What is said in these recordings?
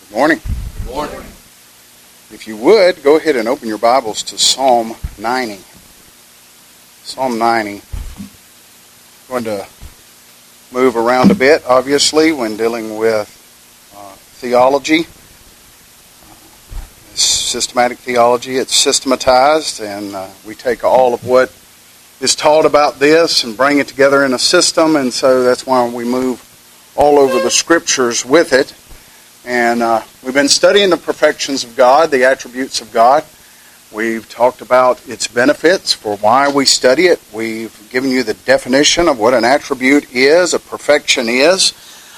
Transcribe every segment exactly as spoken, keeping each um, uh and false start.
Good morning. Good morning. If you would, go ahead and open your Bibles to Psalm ninety. Psalm ninety. I'm going to move around a bit, obviously, when dealing with uh, theology. Uh, systematic theology, it's systematized, and uh, we take all of what is taught about this and bring it together in a system, and so that's why we move all over the Scriptures with it. And uh, we've been studying the perfections of God, the attributes of God. We've talked about its benefits for why we study it. We've given you the definition of what an attribute is, a perfection is.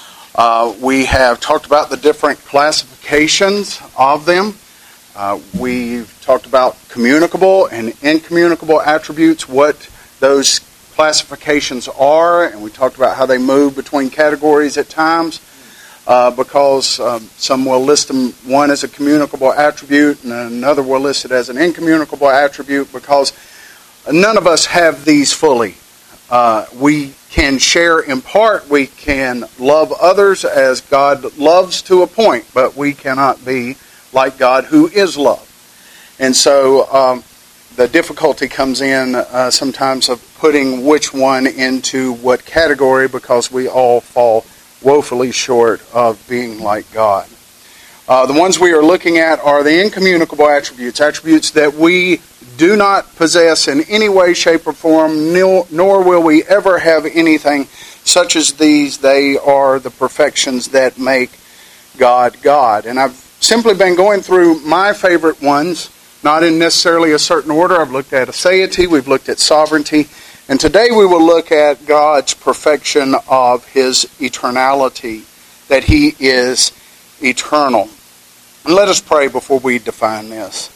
Uh, we have talked about the different classifications of them. Uh, we've talked about communicable and incommunicable attributes, what those classifications are, and we talked about how they move between categories at times. Uh, because um, some will list them, one as a communicable attribute and another will list it as an incommunicable attribute, because none of us have these fully. Uh, we can share in part, we can love others as God loves to a point, but we cannot be like God who is love. And so um, the difficulty comes in uh, sometimes of putting which one into what category, because we all fall woefully short of being like God. Uh, the ones we are looking at are the incommunicable attributes, attributes that we do not possess in any way, shape, or form, nor, nor will we ever have anything such as these. They are the perfections that make God God. And I've simply been going through my favorite ones, not in necessarily a certain order. I've looked at aseity, we've looked at sovereignty, and today we will look at God's perfection of His eternality, that He is eternal. And let us pray before we define this.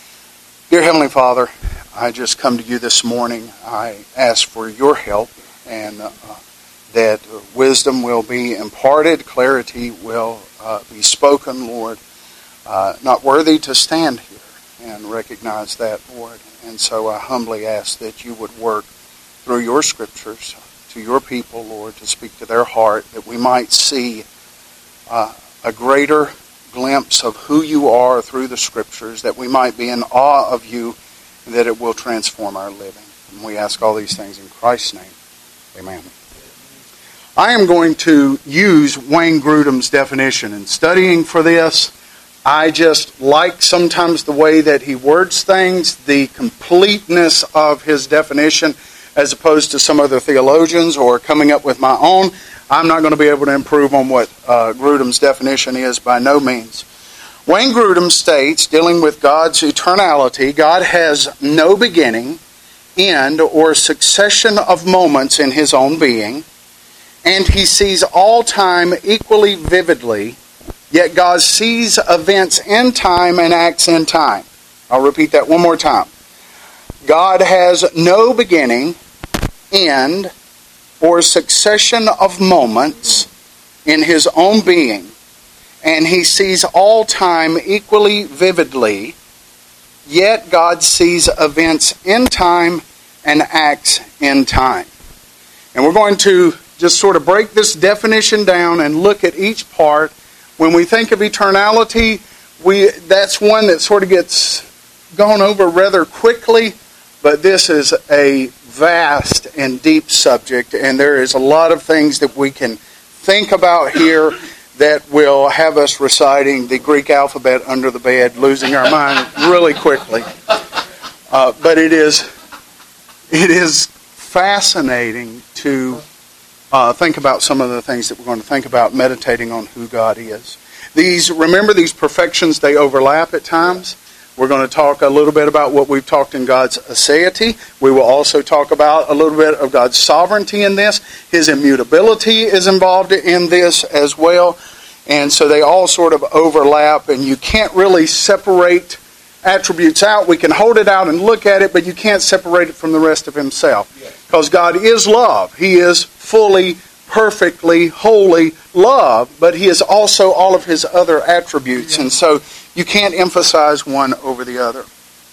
Dear Heavenly Father, I just come to you this morning. I ask for your help, and uh, that wisdom will be imparted, clarity will uh, be spoken, Lord. Uh, not worthy to stand here and recognize that, Lord. And so I humbly ask that you would work through your Scriptures to your people, Lord, to speak to their heart, that we might see uh, a greater glimpse of who you are through the Scriptures, that we might be in awe of you, and that it will transform our living. And we ask all these things in Christ's name. Amen. I am going to use Wayne Grudem's definition. In studying for this, I just like sometimes the way that he words things, the completeness of his definition, as opposed to some other theologians or coming up with my own. I'm not going to be able to improve on what uh, Grudem's definition is by no means. Wayne Grudem states, dealing with God's eternality, God has no beginning, end, or succession of moments in His own being, and He sees all time equally vividly, yet God sees events in time and acts in time. I'll repeat that one more time. God has no beginning, end, or succession of moments in His own being, and He sees all time equally vividly, yet God sees events in time and acts in time. And we're going to just sort of break this definition down and look at each part. When we think of eternality, we that's one that sort of gets gone over rather quickly. But this is a vast and deep subject, and there is a lot of things that we can think about here that will have us reciting the Greek alphabet under the bed, losing our mind really quickly. Uh, but it is it is fascinating to uh, think about some of the things that we're going to think about, meditating on who God is. These, remember, these perfections, they overlap at times. We're going to talk a little bit about what we've talked in God's aseity. We will also talk about a little bit of God's sovereignty in this. His immutability is involved in this as well. And so they all sort of overlap, and you can't really separate attributes out. We can hold it out and look at it, but you can't separate it from the rest of Himself. Because God is love. He is fully, perfectly, wholly love, but He is also all of His other attributes. And so you can't emphasize one over the other.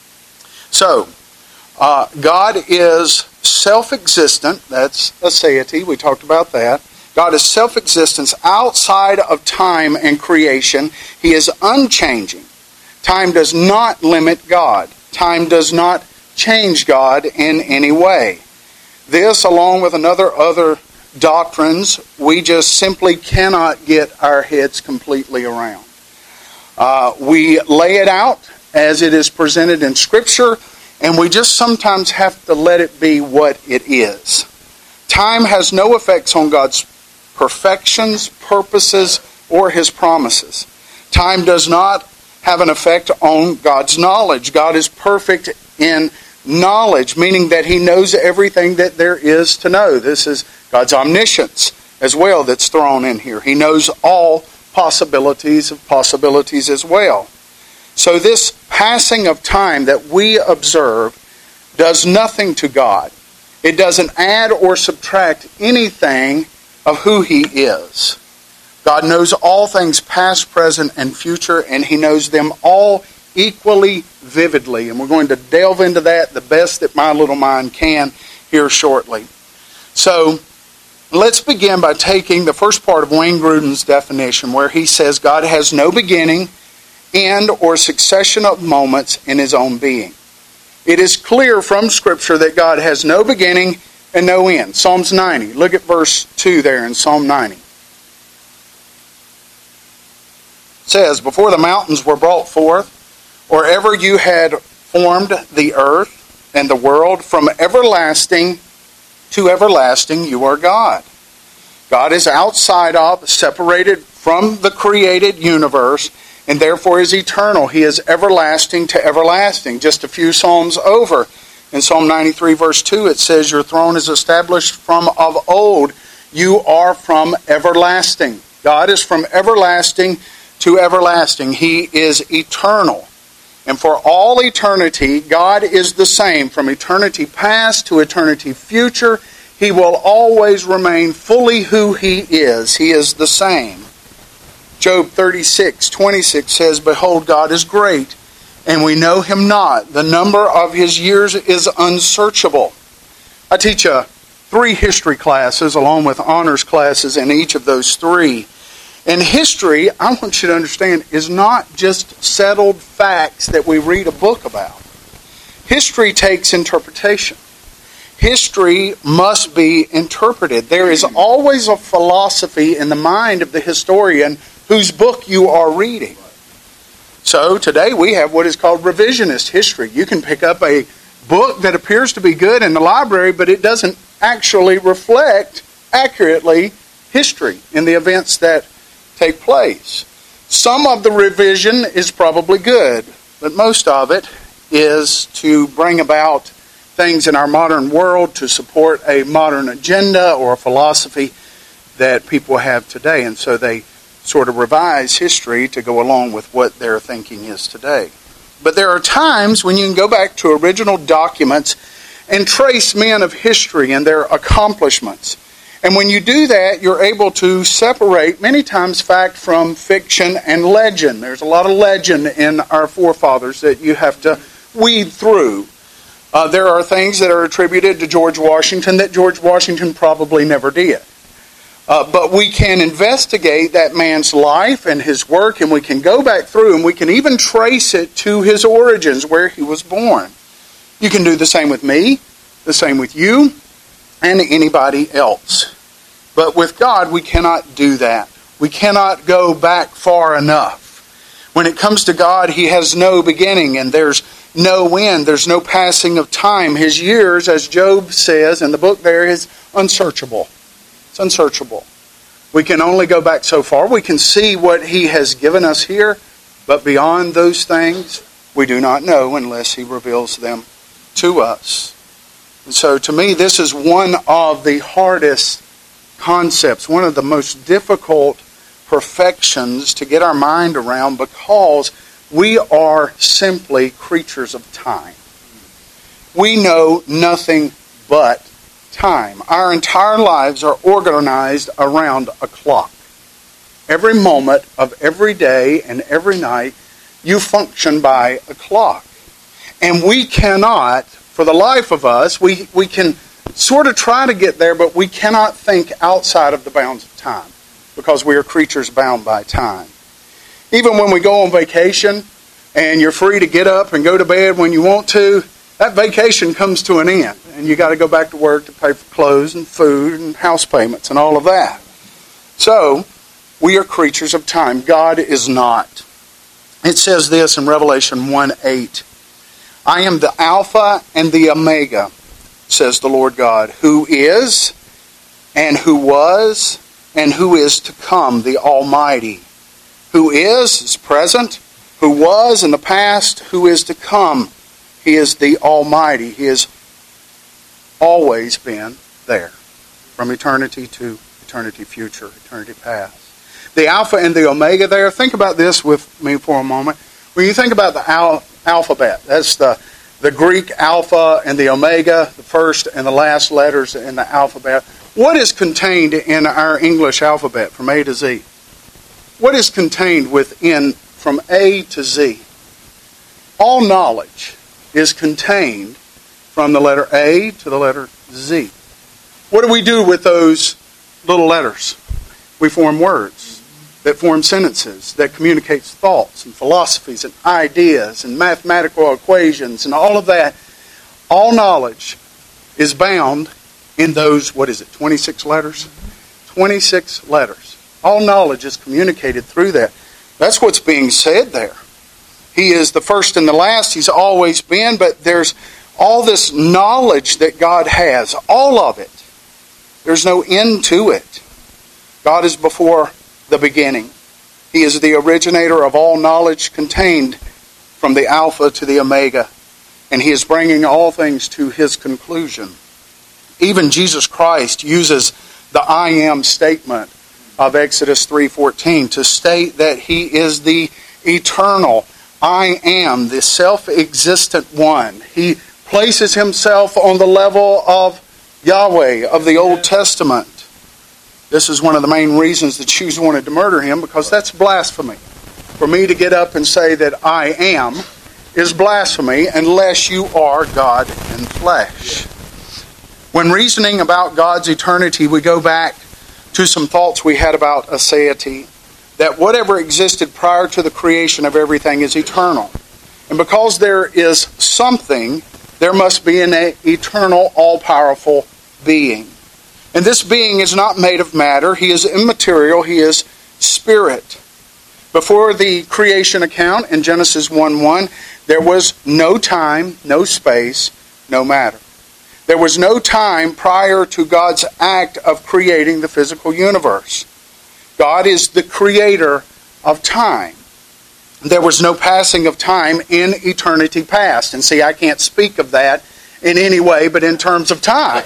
So, uh, God is self-existent. That's aseity. We talked about that. God is self-existence outside of time and creation. He is unchanging. Time does not limit God. Time does not change God in any way. This, along with another other doctrines, we just simply cannot get our heads completely around. Uh, we lay it out as it is presented in Scripture, and we just sometimes have to let it be what it is. Time has no effects on God's perfections, purposes, or His promises. Time does not have an effect on God's knowledge. God is perfect in knowledge, meaning that He knows everything that there is to know. This is God's omniscience as well that's thrown in here. He knows all possibilities of possibilities as well. So this passing of time that we observe does nothing to God. It doesn't add or subtract anything of who He is. God knows all things past, present, and future, and He knows them all equally vividly. And we're going to delve into that the best that my little mind can here shortly. So let's begin by taking the first part of Wayne Grudem's definition, where he says God has no beginning, end, or succession of moments in His own being. It is clear from Scripture that God has no beginning and no end. Psalms ninety. Look at verse two there in Psalm ninety. It says, "Before the mountains were brought forth, or ever you had formed the earth and the world, from everlasting to everlasting you are God." God is outside of, separated from the created universe, and therefore is eternal. He is everlasting to everlasting. Just a few psalms over, in Psalm ninety-three verse two, it says, "Your throne is established from of old. You are from everlasting." God is from everlasting to everlasting. He is eternal. And for all eternity, God is the same. From eternity past to eternity future, He will always remain fully who He is. He is the same. Job thirty-six twenty-six says, "Behold, God is great, and we know Him not. The number of His years is unsearchable." I teach a three history classes along with honors classes in each of those three. And history, I want you to understand, is not just settled facts that we read a book about. History takes interpretation. History must be interpreted. There is always a philosophy in the mind of the historian whose book you are reading. So today we have what is called revisionist history. You can pick up a book that appears to be good in the library, but it doesn't actually reflect accurately history in the events that take place. Some of the revision is probably good, but most of it is to bring about things in our modern world to support a modern agenda or a philosophy that people have today. And so they sort of revise history to go along with what their thinking is today. But there are times when you can go back to original documents and trace men of history and their accomplishments. And when you do that, you're able to separate many times fact from fiction and legend. There's a lot of legend in our forefathers that you have to weed through. Uh, there are things that are attributed to George Washington that George Washington probably never did. Uh, but we can investigate that man's life and his work, and we can go back through, and we can even trace it to his origins, where he was born. You can do the same with me, the same with you, and anybody else. But with God, we cannot do that. We cannot go back far enough. When it comes to God, He has no beginning and there's no end. There's no passing of time. His years, as Job says in the book there, is unsearchable. It's unsearchable. We can only go back so far. We can see what He has given us here, but beyond those things, we do not know unless He reveals them to us. And so to me, this is one of the hardest concepts, one of the most difficult perfections to get our mind around, because we are simply creatures of time. We know nothing but time. Our entire lives are organized around a clock. Every moment of every day and every night, you function by a clock. And we cannot, for the life of us, we, we can sort of try to get there, but we cannot think outside of the bounds of time because we are creatures bound by time. Even when we go on vacation and you're free to get up and go to bed when you want to, that vacation comes to an end. And you got to go back to work to pay for clothes and food and house payments and all of that. So, we are creatures of time. God is not. It says this in Revelation one eight. I am the Alpha and the Omega, says the Lord God, who is, and who was, and who is to come, the Almighty. Who is, is present. Who was in the past, who is to come. He is the Almighty. He has always been there. From eternity to eternity future, eternity past. The Alpha and the Omega there. Think about this with me for a moment. When you think about the al- alphabet, that's the, the Greek Alpha and the Omega, the first and the last letters in the alphabet. What is contained in our English alphabet from A to Z? What is contained within from A to Z? All knowledge is contained from the letter A to the letter Z. What do we do with those little letters? We form words that form sentences, that communicates thoughts and philosophies and ideas and mathematical equations and all of that. All knowledge is bound in those, what is it, twenty-six letters? twenty-six letters. All knowledge is communicated through that. That's what's being said there. He is the first and the last. He's always been, but there's all this knowledge that God has. All of it. There's no end to it. God is before the beginning. He is the originator of all knowledge contained from the Alpha to the Omega. And He is bringing all things to His conclusion. Even Jesus Christ uses the I am statement of Exodus three fourteen to state that He is the eternal I am, the self-existent one. He places Himself on the level of Yahweh of the Old Testament. This is one of the main reasons the Jews wanted to murder Him, because that's blasphemy. For me to get up and say that I am is blasphemy unless you are God in flesh. When reasoning about God's eternity, we go back to some thoughts we had about aseity, that whatever existed prior to the creation of everything is eternal. And because there is something, there must be an eternal, all-powerful being. And this being is not made of matter. He is immaterial. He is spirit. Before the creation account in Genesis one one, there was no time, no space, no matter. There was no time prior to God's act of creating the physical universe. God is the creator of time. There was no passing of time in eternity past. And see, I can't speak of that in any way but in terms of time.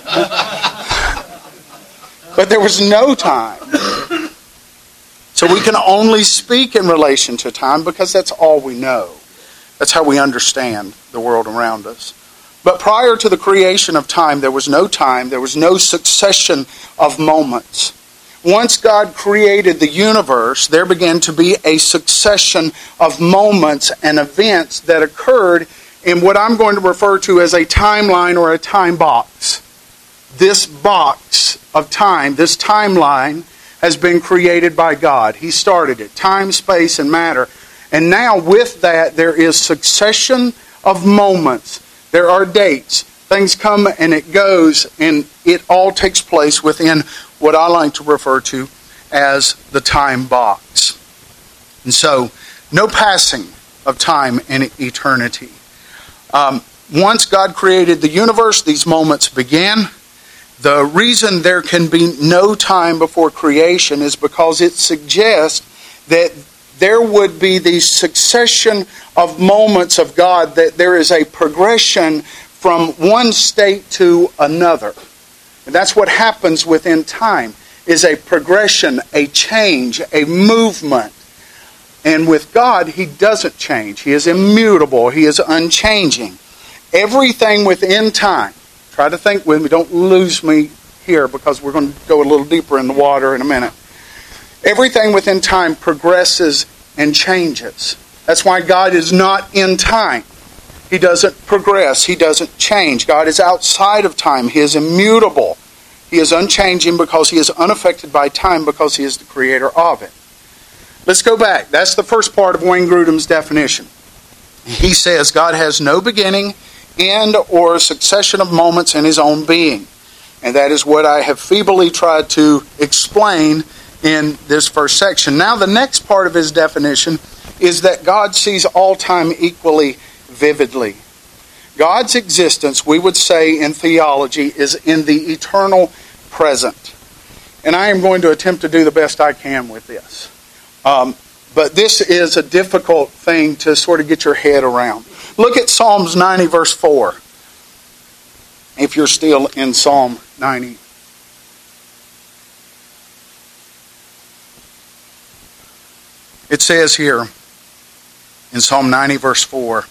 But there was no time. So we can only speak in relation to time because that's all we know. That's how we understand the world around us. But prior to the creation of time, there was no time. There was no succession of moments. Once God created the universe, there began to be a succession of moments and events that occurred in what I'm going to refer to as a timeline or a time box. This box of time, this timeline, has been created by God. He started it. Time, space, and matter. And now with that, there is succession of moments. There are dates. Things come and it goes, and it all takes place within what I like to refer to as the time box. And so, no passing of time in eternity. Um, once God created the universe, these moments began. The reason there can be no time before creation is because it suggests that there would be the succession of moments of God, that there is a progression from one state to another. And that's what happens within time, is a progression, a change, a movement. And with God, He doesn't change. He is immutable. He is unchanging. Everything within time, try to think with me, don't lose me here because we're going to go a little deeper in the water in a minute. Everything within time progresses and changes. That's why God is not in time. He doesn't progress. He doesn't change. God is outside of time. He is immutable. He is unchanging because He is unaffected by time because He is the creator of it. Let's go back. That's the first part of Wayne Grudem's definition. He says God has no beginning, end, or succession of moments in His own being. And that is what I have feebly tried to explain in this first section. Now the next part of his definition is that God sees all time equally vividly. God's existence, we would say in theology, is in the eternal present. And I am going to attempt to do the best I can with this. Um, but this is a difficult thing to sort of get your head around. Look at Psalms ninety verse four. If you're still in Psalm ninety. It says here in Psalm ninety verse four,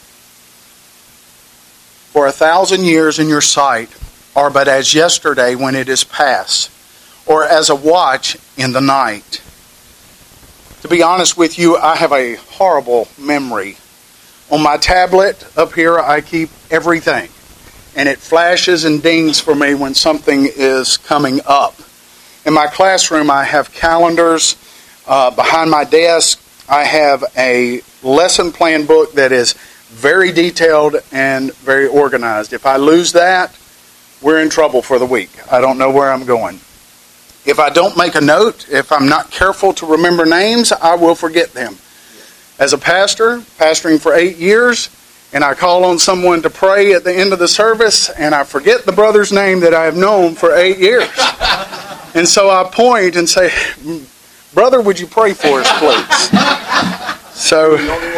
"For a thousand years in your sight are but as yesterday when it is past, or as a watch in the night." To be honest with you, I have a horrible memory. On my tablet up here, I keep everything. And it flashes and dings for me when something is coming up. In my classroom, I have calendars. Uh, behind my desk, I have a lesson plan book that is very detailed and very organized. If I lose that, we're in trouble for the week. I don't know where I'm going. If I don't make a note, if I'm not careful to remember names, I will forget them. As a pastor, pastoring for eight years, and I call on someone to pray at the end of the service, and I forget the brother's name that I have known for eight years. And so I point and say, "Brother, would you pray for us, please?" So,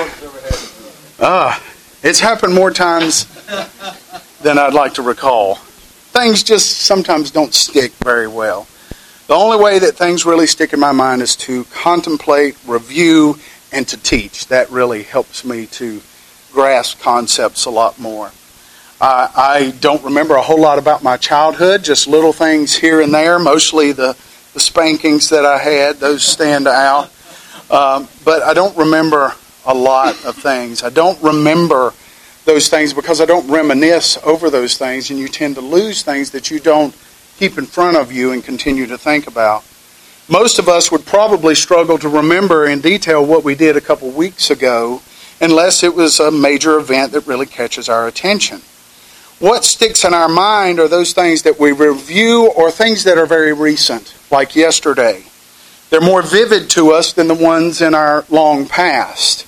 uh, it's happened more times than I'd like to recall. Things just sometimes don't stick very well. The only way that things really stick in my mind is to contemplate, review, and to teach. That really helps me to grasp concepts a lot more. Uh, I don't remember a whole lot about my childhood, just little things here and there, mostly the, the spankings that I had, those stand out. Um, but I don't remember a lot of things. I don't remember those things because I don't reminisce over those things, and you tend to lose things that you don't keep in front of you and continue to think about. Most of us would probably struggle to remember in detail what we did a couple weeks ago unless it was a major event that really catches our attention. What sticks in our mind are those things that we review or things that are very recent, like yesterday. They're more vivid to us than the ones in our long past.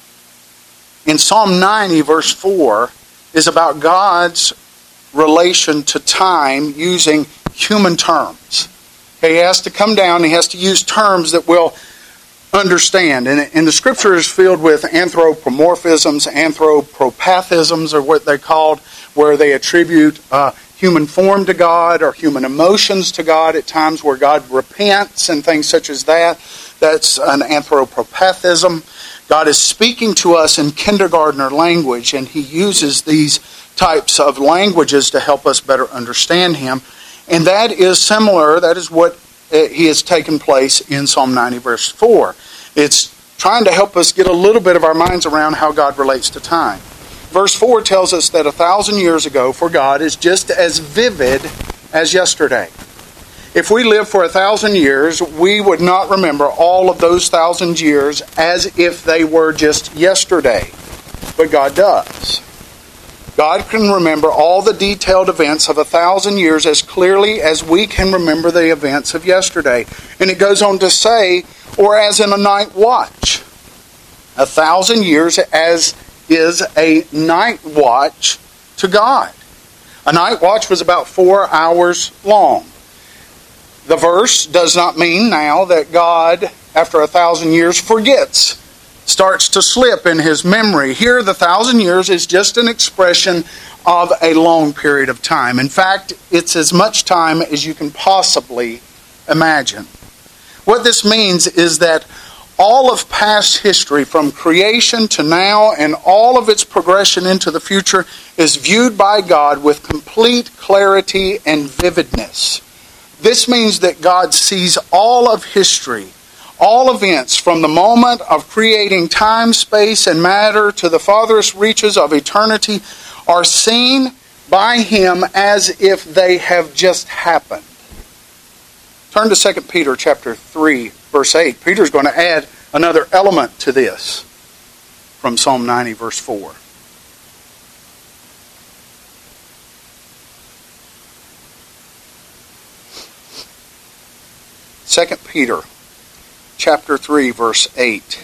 In Psalm ninety, verse four, is about God's relation to time using human terms. He has to come down, he has to use terms that we'll understand. And, and the Scripture is filled with anthropomorphisms, anthropopathisms are what they're called, where they attribute uh, human form to God or human emotions to God at times where God repents and things such as that. That's an anthropopathism. God is speaking to us in kindergartner language, and He uses these types of languages to help us better understand Him. And that is similar, that is what He has taken place in Psalm ninety verse four. It's trying to help us get a little bit of our minds around how God relates to time. Verse four tells us that a thousand years ago for God is just as vivid as yesterday. If we live for a thousand years, we would not remember all of those thousand years as if they were just yesterday. But God does. God can remember all the detailed events of a thousand years as clearly as we can remember the events of yesterday. And it goes on to say, or as in a night watch. A thousand years as is a night watch to God. A night watch was about four hours long. The verse does not mean now that God, after a thousand years, forgets, starts to slip in His memory. Here, the thousand years is just an expression of a long period of time. In fact, it's as much time as you can possibly imagine. What this means is that all of past history, from creation to now, and all of its progression into the future, is viewed by God with complete clarity and vividness. This means that God sees all of history, All events from the moment of creating time, space, and matter to the farthest reaches of eternity are seen by him as if they have just happened. Turn to Second Peter chapter three, verse eight. Peter's going to add another element to this from Psalm ninety, verse four. Second Peter chapter three, verse eight.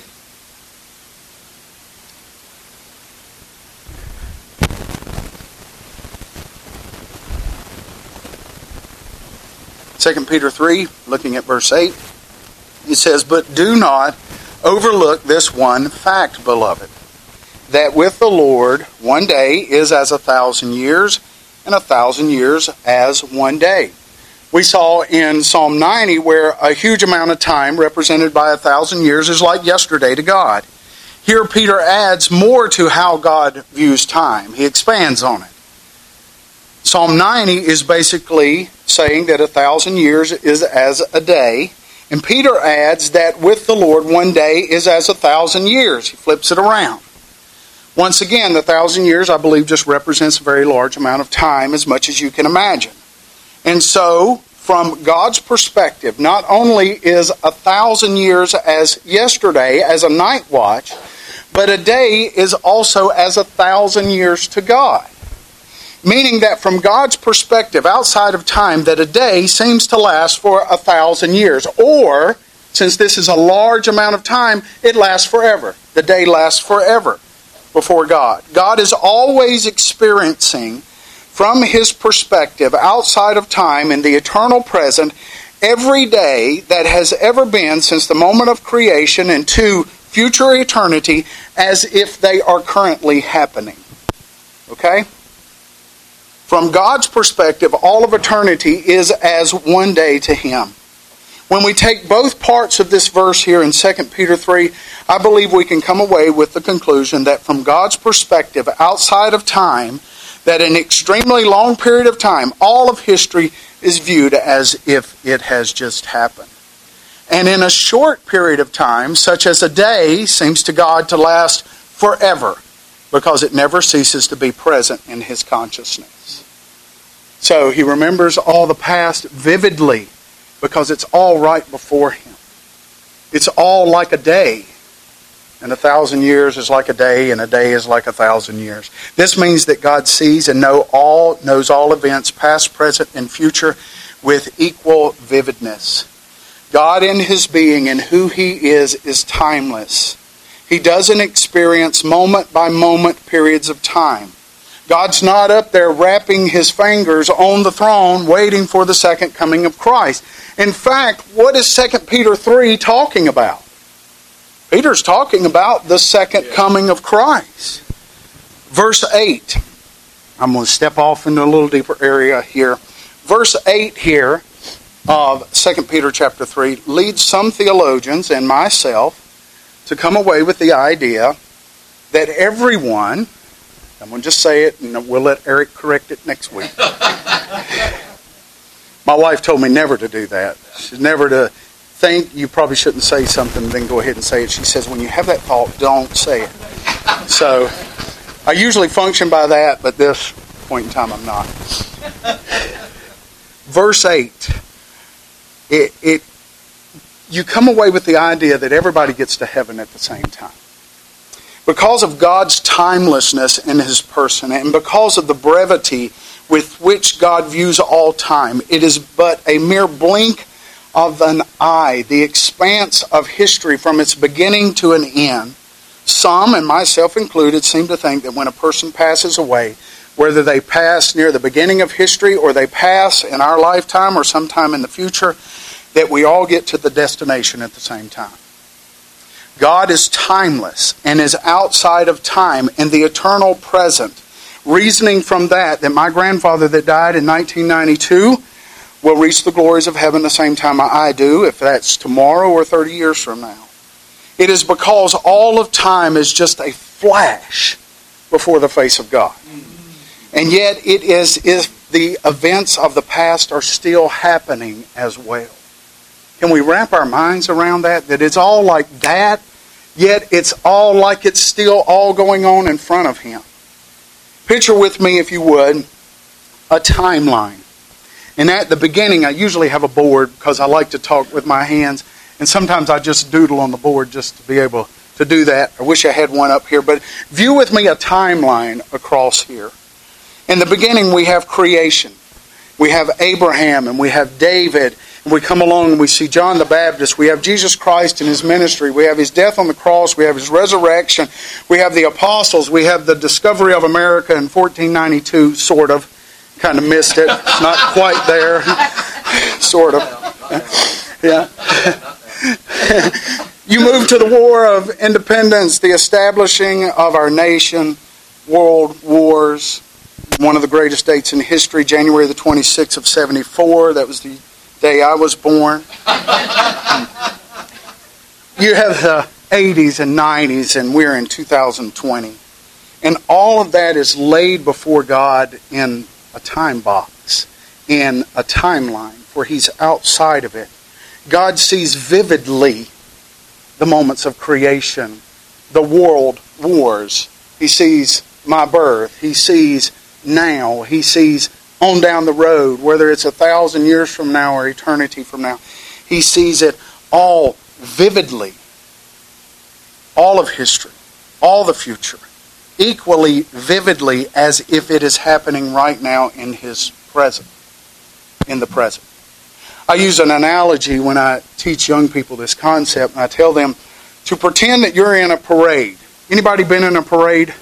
Second Peter three, looking at verse eight, it says, "But do not overlook this one fact, beloved, that with the Lord one day is as a thousand years, and a thousand years as one day." We saw in Psalm ninety where a huge amount of time represented by a thousand years is like yesterday to God. Here Peter adds more to how God views time. He expands on it. Psalm ninety is basically saying that a thousand years is as a day. And Peter adds that with the Lord one day is as a thousand years. He flips it around. Once again, the thousand years, I believe, just represents a very large amount of time, as much as you can imagine. And so, from God's perspective, not only is a thousand years as yesterday, as a night watch, but a day is also as a thousand years to God. Meaning that from God's perspective, outside of time, that a day seems to last for a thousand years. Or, since this is a large amount of time, it lasts forever. The day lasts forever before God. God is always experiencing, from His perspective, outside of time, in the eternal present, every day that has ever been since the moment of creation into future eternity, as if they are currently happening. Okay? From God's perspective, all of eternity is as one day to Him. When we take both parts of this verse here in Second Peter three, I believe we can come away with the conclusion that from God's perspective, outside of time, that an extremely long period of time, all of history is viewed as if it has just happened. And in a short period of time, such as a day, seems to God to last forever, because it never ceases to be present in His consciousness. So He remembers all the past vividly, because it's all right before Him. It's all like a day. And a thousand years is like a day, and a day is like a thousand years. This means that God sees and know all, knows all events, past, present, and future, with equal vividness. God in His being and who He is is timeless. He doesn't experience moment-by-moment periods of time. God's not up there wrapping His fingers on the throne waiting for the second coming of Christ. In fact, what is Second Peter three talking about? Peter's talking about the second coming of Christ. Verse eight. I'm going to step off into a little deeper area here. Verse eight here of Second Peter chapter three leads some theologians and myself to come away with the idea that everyone, I'm going to just say it and we'll let Eric correct it next week. My wife told me never to do that. She's never to think you probably shouldn't say something and then go ahead and say it. She says, when you have that thought, don't say it. So, I usually function by that, but this point in time I'm not. Verse eight. It, it, you come away with the idea that everybody gets to heaven at the same time. Because of God's timelessness in His person, and because of the brevity with which God views all time, it is but a mere blink of an eye, the expanse of history from its beginning to an end. Some, and myself included, seem to think that when a person passes away, whether they pass near the beginning of history or they pass in our lifetime or sometime in the future, that we all get to the destination at the same time. God is timeless and is outside of time in the eternal present. Reasoning from that, that my grandfather that died in nineteen ninety-two will reach the glories of heaven the same time I do, if that's tomorrow or thirty years from now. It is because all of time is just a flash before the face of God. And yet it is if the events of the past are still happening as well. Can we wrap our minds around that? That it's all like that, yet it's all like it's still all going on in front of Him. Picture with me, if you would, a timeline. And at the beginning, I usually have a board because I like to talk with my hands. And sometimes I just doodle on the board just to be able to do that. I wish I had one up here. But view with me a timeline across here. In the beginning, we have creation. We have Abraham and we have David. And we come along and we see John the Baptist. We have Jesus Christ and His ministry. We have His death on the cross. We have His resurrection. We have the apostles. We have the discovery of America in fourteen ninety-two, sort of. Kind of missed it. Not quite there. Sort of. Yeah. You move to the War of Independence, the establishing of our nation, world wars, one of the greatest dates in history, January the twenty-sixth of seventy-four. That was the day I was born. You have the eighties and nineties, and we're in two thousand twenty. And all of that is laid before God in a time box, in a timeline, for He's outside of it. God sees vividly the moments of creation, the world wars. He sees my birth. He sees now. He sees on down the road, whether it's a thousand years from now or eternity from now. He sees it all vividly. All of history, all the future, equally vividly as if it is happening right now in His present, in the present. I use an analogy when I teach young people this concept, and I tell them to pretend that you're in a parade. Anybody been in a parade?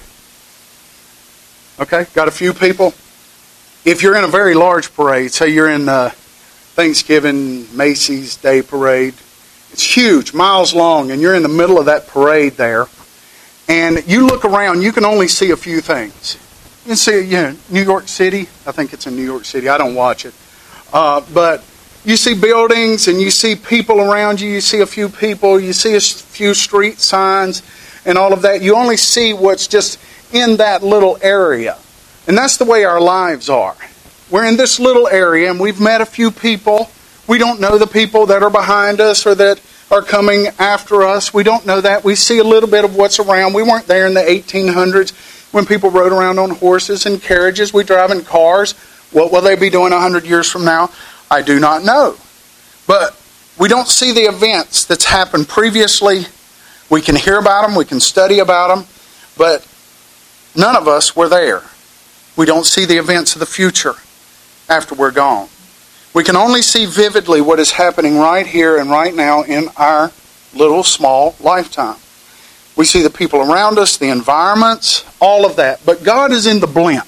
Okay, got a few people. If you're in a very large parade, say you're in the Thanksgiving Macy's Day Parade, it's huge, miles long, and you're in the middle of that parade there, and you look around, you can only see a few things. You can see, you know, New York City. I think it's in New York City. I don't watch it. Uh, but you see buildings, and you see people around you. You see a few people. You see a few street signs and all of that. You only see what's just in that little area. And that's the way our lives are. We're in this little area, and we've met a few people. We don't know the people that are behind us or that are coming after us. We don't know that. We see a little bit of what's around. We weren't there in the eighteen hundreds when people rode around on horses and carriages. We drive in cars. What will they be doing one hundred years from now? I do not know. But we don't see the events that's happened previously. We can hear about them. We can study about them. But none of us were there. We don't see the events of the future after we're gone. We can only see vividly what is happening right here and right now in our little, small lifetime. We see the people around us, the environments, all of that. But God is in the blimp.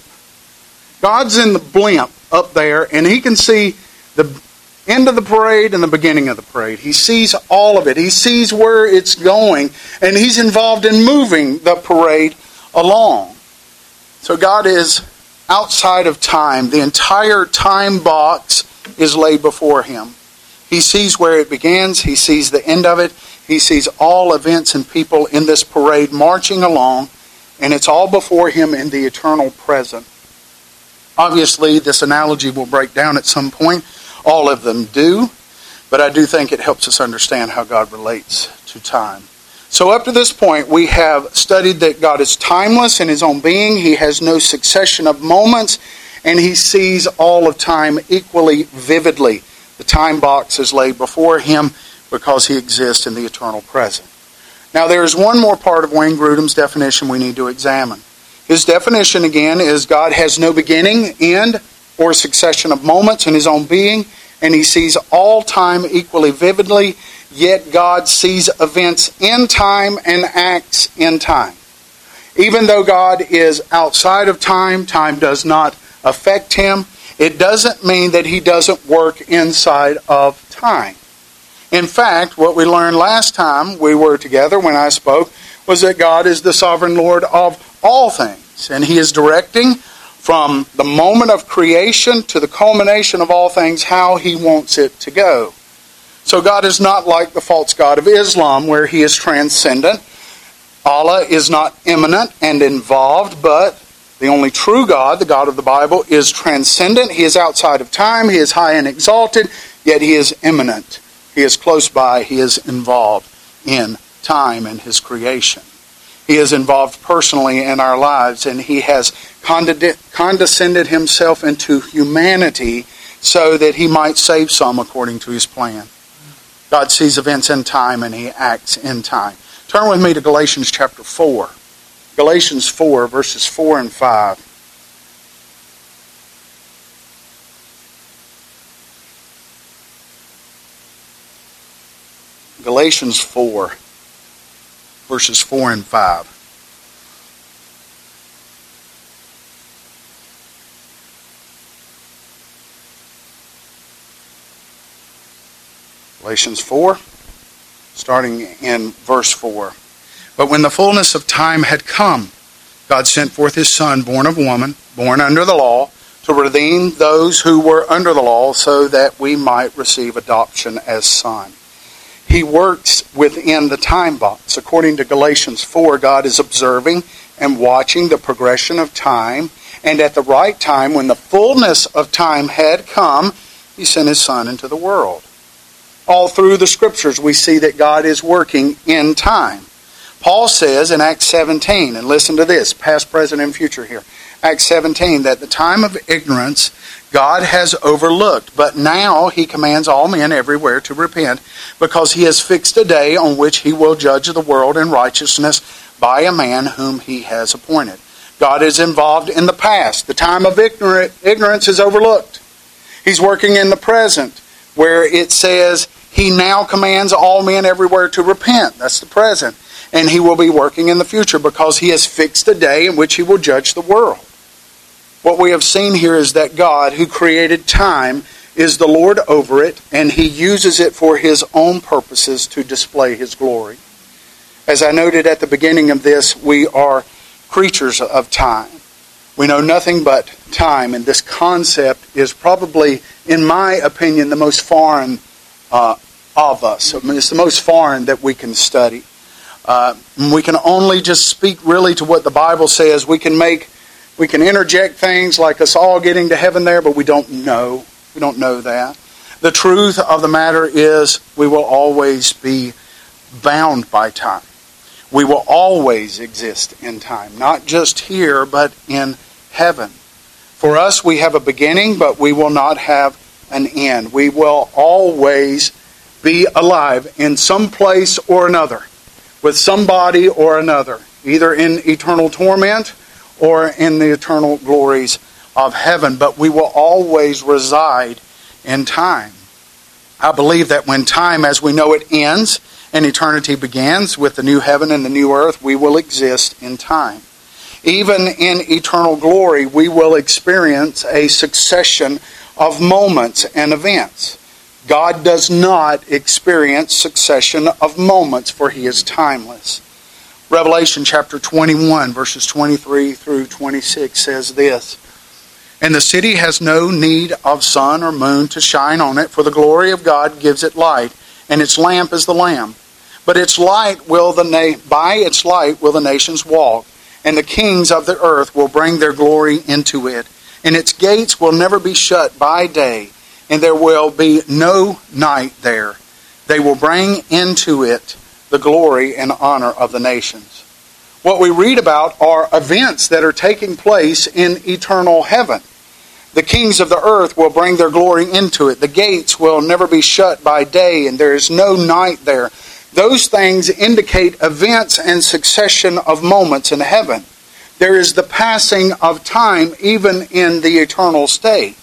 God's in the blimp up there, and He can see the end of the parade and the beginning of the parade. He sees all of it. He sees where it's going, and He's involved in moving the parade along. So God is outside of time. The entire time box is laid before Him. He sees where it begins. He sees the end of it. He sees all events and people in this parade marching along, and it's all before Him in the eternal present. Obviously, this analogy will break down at some point. All of them do, but I do think it helps us understand how God relates to time. So up to this point, we have studied that God is timeless in His own being. He has no succession of moments, and He sees all of time equally vividly. The time box is laid before Him because He exists in the eternal present. Now there is one more part of Wayne Grudem's definition we need to examine. His definition again is God has no beginning, end, or succession of moments in His own being, and He sees all time equally vividly, yet God sees events in time and acts in time. Even though God is outside of time, time does not affect Him. It doesn't mean that He doesn't work inside of time. In fact, what we learned last time we were together when I spoke was that God is the sovereign Lord of all things. And He is directing from the moment of creation to the culmination of all things how He wants it to go. So God is not like the false god of Islam where He is transcendent. Allah is not immanent and involved, but the only true God, the God of the Bible, is transcendent. He is outside of time. He is high and exalted, yet He is immanent. He is close by. He is involved in time and His creation. He is involved personally in our lives, and He has condescended Himself into humanity so that He might save some according to His plan. God sees events in time and He acts in time. Turn with me to Galatians chapter four. Galatians four, verses four and five. Galatians four, verses four and five. Galatians four, starting in verse four. But when the fullness of time had come, God sent forth His Son, born of woman, born under the law, to redeem those who were under the law, so that we might receive adoption as son. He works within the time box. According to Galatians four, God is observing and watching the progression of time, and at the right time, when the fullness of time had come, He sent His Son into the world. All through the Scriptures, we see that God is working in time. Paul says in Acts seventeen, and listen to this, past, present, and future here. Acts seventeen, that the time of ignorance God has overlooked, but now He commands all men everywhere to repent, because He has fixed a day on which He will judge the world in righteousness by a man whom He has appointed. God is involved in the past. The time of ignorance is overlooked. He's working in the present, where it says He now commands all men everywhere to repent. That's the present. And He will be working in the future because He has fixed a day in which He will judge the world. What we have seen here is that God, who created time, is the Lord over it, and He uses it for His own purposes to display His glory. As I noted at the beginning of this, we are creatures of time. We know nothing but time, and this concept is probably, in my opinion, the most foreign uh, of us. I mean, it's the most foreign that we can study. Uh, we can only just speak really to what the Bible says. We can make, we can interject things like us all getting to heaven there, but we don't know. We don't know that. The truth of the matter is we will always be bound by time. We will always exist in time, not just here, but in heaven. For us, we have a beginning, but we will not have an end. We will always be alive in some place or another, with somebody or another, either in eternal torment or in the eternal glories of heaven. But we will always reside in time. I believe that when time as we know it ends and eternity begins with the new heaven and the new earth, we will exist in time. Even in eternal glory, we will experience a succession of moments and events. God does not experience succession of moments, for He is timeless. Revelation chapter twenty-one, verses twenty-three through twenty-six says this, "And the city has no need of sun or moon to shine on it, for the glory of God gives it light, and its lamp is the Lamb. But its light will the na- by its light will the nations walk, and the kings of the earth will bring their glory into it. And its gates will never be shut by day, and there will be no night there. They will bring into it the glory and honor of the nations." What we read about are events that are taking place in eternal heaven. The kings of the earth will bring their glory into it. The gates will never be shut by day, and there is no night there. Those things indicate events and succession of moments in heaven. There is the passing of time even in the eternal state.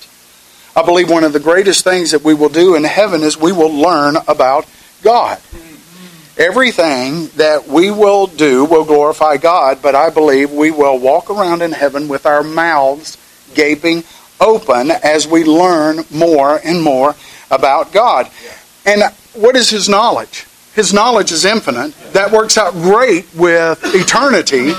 I believe one of the greatest things that we will do in heaven is we will learn about God. Everything that we will do will glorify God, but I believe we will walk around in heaven with our mouths gaping open as we learn more and more about God. And what is His knowledge? His knowledge is infinite. That works out great with eternity.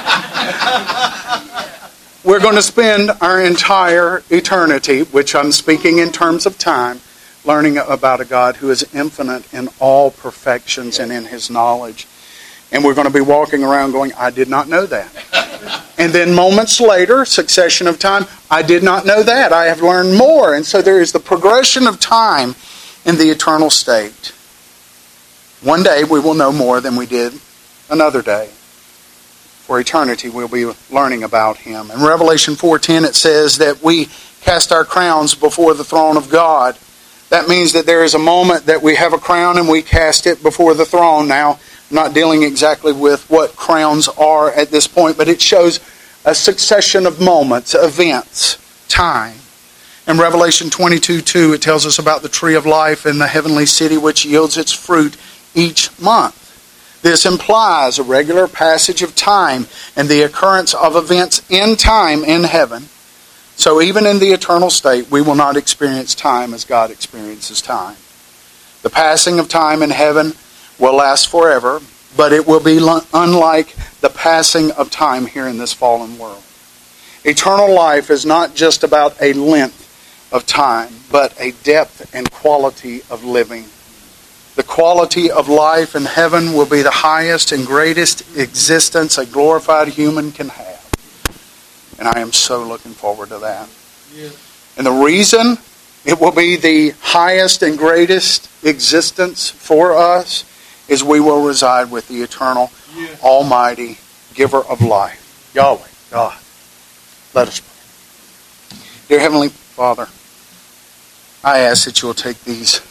We're going to spend our entire eternity, which I'm speaking in terms of time, learning about a God who is infinite in all perfections and in His knowledge. And we're going to be walking around going, I did not know that. And then moments later, succession of time, I did not know that. I have learned more. And so there is the progression of time in the eternal state. One day we will know more than we did another day. For eternity we'll be learning about Him. In Revelation four ten it says that we cast our crowns before the throne of God. That means that there is a moment that we have a crown and we cast it before the throne. Now, I'm not dealing exactly with what crowns are at this point, but it shows a succession of moments, events, time. In Revelation twenty-two two, it tells us about the tree of life in the heavenly city which yields its fruit each month. This implies a regular passage of time and the occurrence of events in time in heaven. So even in the eternal state, we will not experience time as God experiences time. The passing of time in heaven will last forever, but it will be unlike the passing of time here in this fallen world. Eternal life is not just about a length of time, but a depth and quality of living. The quality of life in heaven will be the highest and greatest existence a glorified human can have. And I am so looking forward to that. Yes. And the reason it will be the highest and greatest existence for us is we will reside with the eternal, yes, almighty giver of life, Yahweh, God. Let us pray. Dear Heavenly Father, I ask that you will take these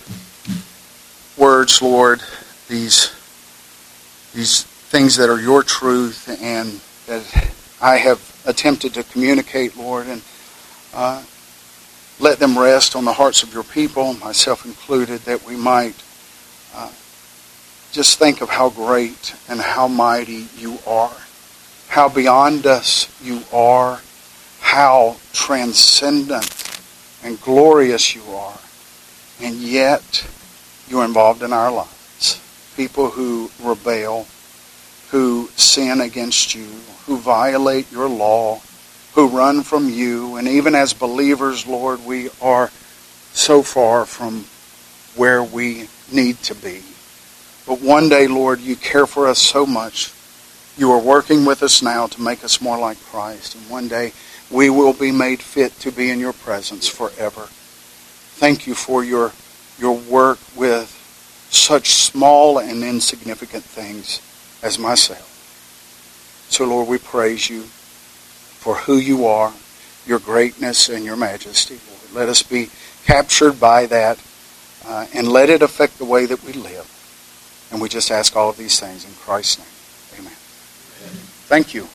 words, Lord, these, these things that are your truth and that I have attempted to communicate, Lord, and uh, let them rest on the hearts of your people, myself included, that we might uh, just think of how great and how mighty you are, how beyond us you are, how transcendent and glorious you are, and yet you're involved in our lives. People who rebel, who sin against you, who violate your law, who run from you. And even as believers, Lord, we are so far from where we need to be. But one day, Lord, you care for us so much. You are working with us now to make us more like Christ. And one day, we will be made fit to be in your presence forever. Thank you for your, your work with such small and insignificant things as myself. So, Lord, we praise you for who you are, your greatness and your majesty, Lord. Let us be captured by that uh, and let it affect the way that we live. And we just ask all of these things in Christ's name. Amen. Amen. Thank you.